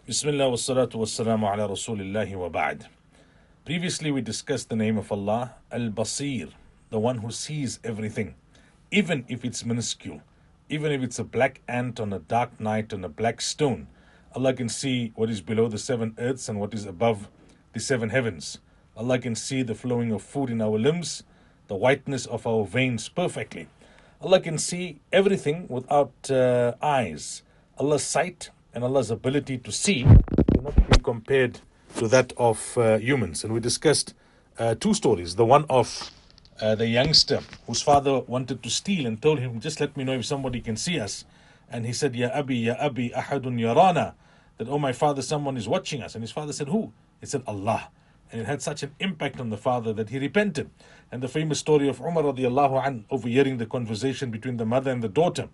Bismillah wa salatu wa salamu ala rasulillahi wa ba'd. Previously we discussed the name of Allah, Al-Basir, the one who sees everything, even if it's minuscule, even if it's a black ant on a dark night on a black stone. Allah can see what is below the seven earths and what is above the seven heavens. Allah can see the flowing of food in our limbs, the whiteness of our veins perfectly. Allah can see everything without eyes. Allah's sight and Allah's ability to see cannot be compared to that of humans. And we discussed two stories. The one of the youngster whose father wanted to steal and told him, just let me know if somebody can see us. And he said, Ya Abi, ahadun yarana. That, oh my father, someone is watching us. And his father said, who? He said, Allah. And it had such an impact on the father that he repented. And the famous story of Umar radiallahu anh overhearing the conversation between the mother and the daughter.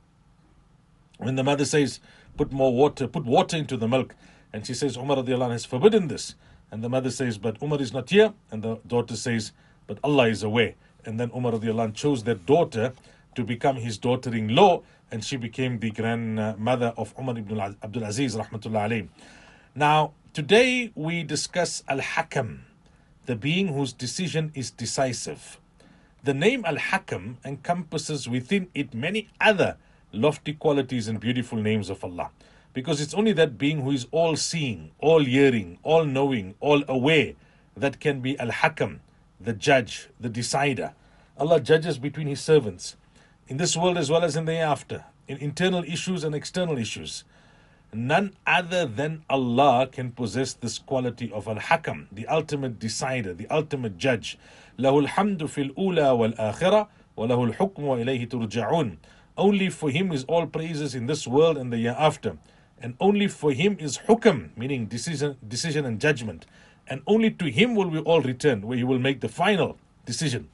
When the mother says, put water into the milk. And she says, Umar radiallahu anh has forbidden this. And the mother says, but Umar is not here. And the daughter says, but Allah is away. And then Umar radiallahu anh chose that daughter to become his daughter-in-law. And she became the grandmother of Umar ibn Abdul Aziz rahmatullah alayhi. Now, today we discuss Al-Hakam, the being whose decision is decisive. The name Al-Hakam encompasses within it many other lofty qualities and beautiful names of Allah, because it's only that being who is all-seeing, all-hearing, all-knowing, all-aware that can be Al-Hakam, the judge, the decider. Allah judges between His servants in this world as well as in the hereafter, in internal issues and external issues. None other than Allah can possess this quality of Al-Hakam, the ultimate decider, the ultimate judge. لَهُ الْحَمْدُ فِي الْأُولَى وَالْآخِرَةِ وَلَهُ الْحُكْمُ وَإِلَيْهِ تُرْجَعُونَ. Only for Him is all praises in this world and the hereafter. And only for Him is hukam, meaning decision and judgment. And only to Him will we all return, where He will make the final decision.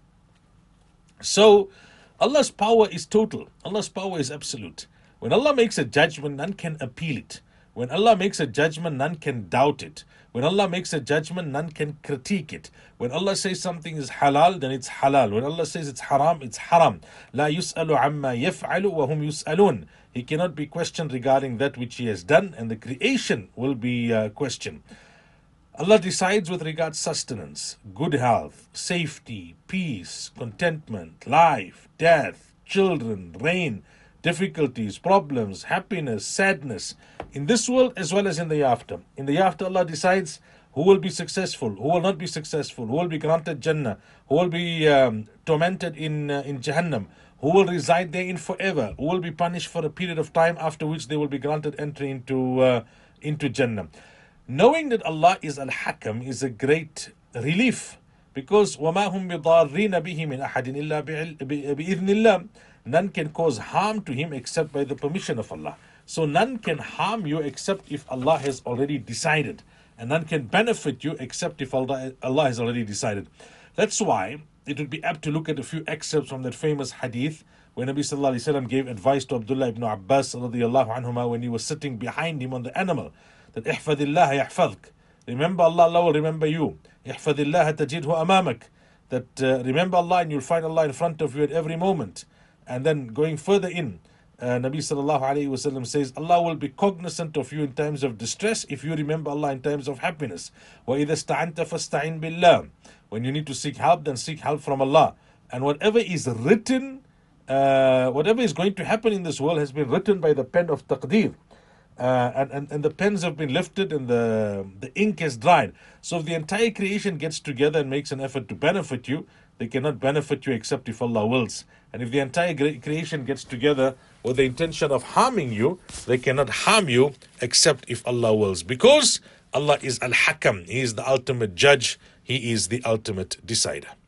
So, Allah's power is total. Allah's power is absolute. When Allah makes a judgment, none can appeal it. When Allah makes a judgment, none can doubt it. When Allah makes a judgment, none can critique it. When Allah says something is halal, then it's halal. When Allah says it's haram, it's haram. La yus'alu amma yaf'alu wa hum yus'alun. He cannot be questioned regarding that which He has done, and the creation will be questioned. Allah decides with regard sustenance, good health, safety, peace, contentment, life, death, children, rain, difficulties, problems, happiness, sadness, in this world as well as in the hereafter. In the hereafter, Allah decides who will be successful, who will not be successful, who will be granted Jannah, who will be tormented in Jahannam, who will reside therein forever, who will be punished for a period of time after which they will be granted entry into Jannah. Knowing that Allah is Al-Hakam is a great relief, because وَمَا هُمْ بِضَارِّينَ بِهِ مِنْ أَحَدٍ إِلَّا بِإِذْنِ اللَّهِ. None can cause harm to him except by the permission of Allah. So none can harm you except if Allah has already decided. And none can benefit you except if Allah has already decided. That's why it would be apt to look at a few excerpts from that famous hadith when Nabi Sallallahu Alaihi Wasallam gave advice to Abdullah ibn Abbas radiyallahu anhuma when he was sitting behind him on the animal. That احفظ الله يحفظك. Remember Allah, Allah will remember you. احفظ الله تجده أمامك. That remember Allah and you'll find Allah in front of you at every moment. And then going further in, Nabi Sallallahu Alaihi Wasallam says, Allah will be cognizant of you in times of distress if you remember Allah in times of happiness. وَإِذَا اسْتَعَنْتَ فَاسْتَعِنْ بِاللَّهِ. When you need to seek help, then seek help from Allah. And whatever is written, whatever is going to happen in this world has been written by the pen of taqdeer. And the pens have been lifted and the ink has dried. So if the entire creation gets together and makes an effort to benefit you, they cannot benefit you except if Allah wills. And if the entire creation gets together with the intention of harming you, they cannot harm you except if Allah wills. Because Allah is Al-Hakam. He is the ultimate judge. He is the ultimate decider.